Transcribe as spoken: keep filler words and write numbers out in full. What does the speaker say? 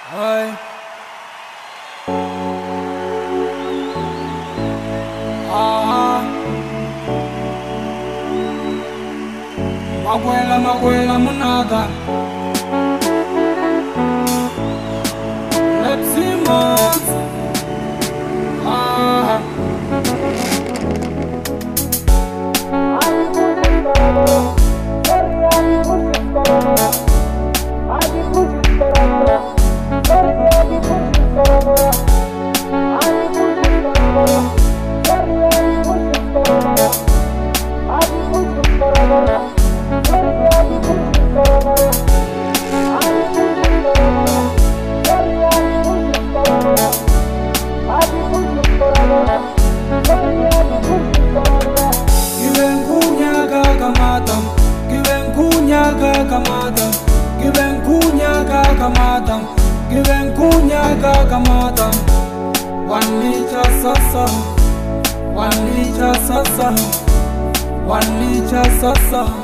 Ay. Ah. Makwela makwela munada. Let's see months. Ah. Kamadam, given kunya kamadam, given kunya kamadam. One liter sasa, one liter sasa, one liter sasa.